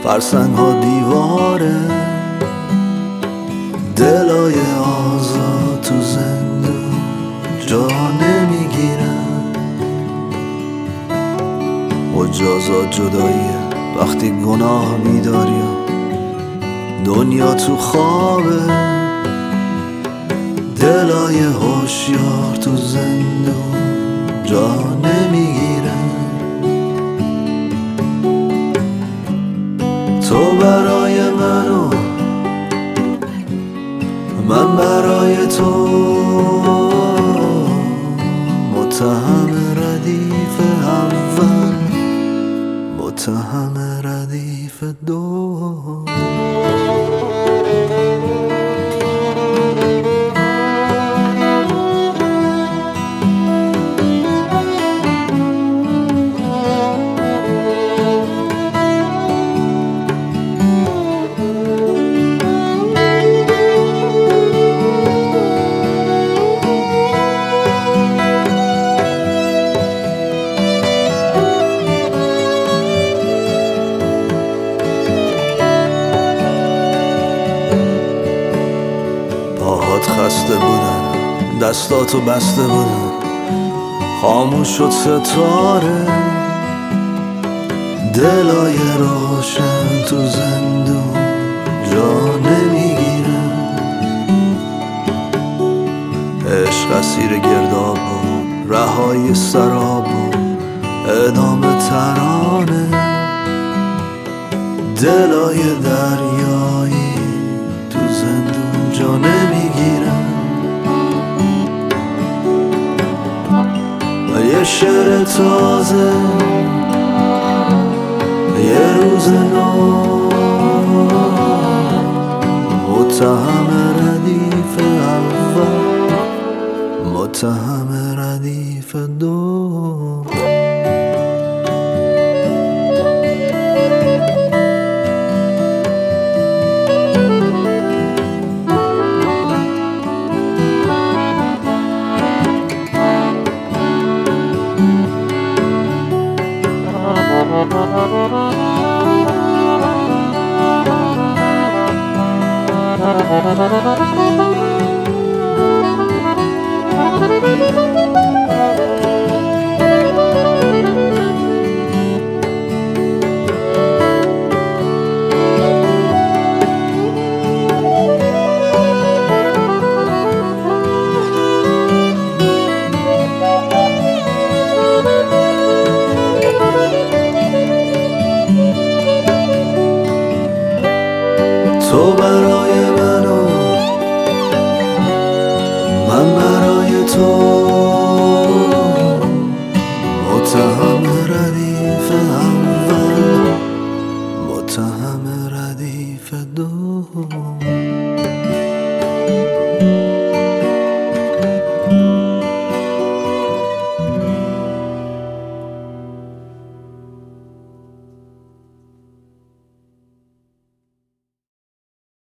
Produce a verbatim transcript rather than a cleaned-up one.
فرسنگ ها دیواره، دلای آزاد تو زندون جا نمیگیره. مجازات جداییه وقتی گناه میداری، دنیا تو خوابه، دلای هوشیار تو زندون جا نمیگیره. تو برای منو من برای تو، متهم ردیف اول متهم ردیف دو. پاهات خسته بودن، دستاتو بسته بودن، خاموش شد ستاره، دلای روشن تو زندون جا نمیگیره. عشق اسیر گرداب و رهای سراب و ادامه ترانه، دلای دریایی تو زندون جا نمیگیرن. و یه شعر تازه، یه روز نو، متهم ردیف اول متهم ردیف دو. تو برای منو من برای تو،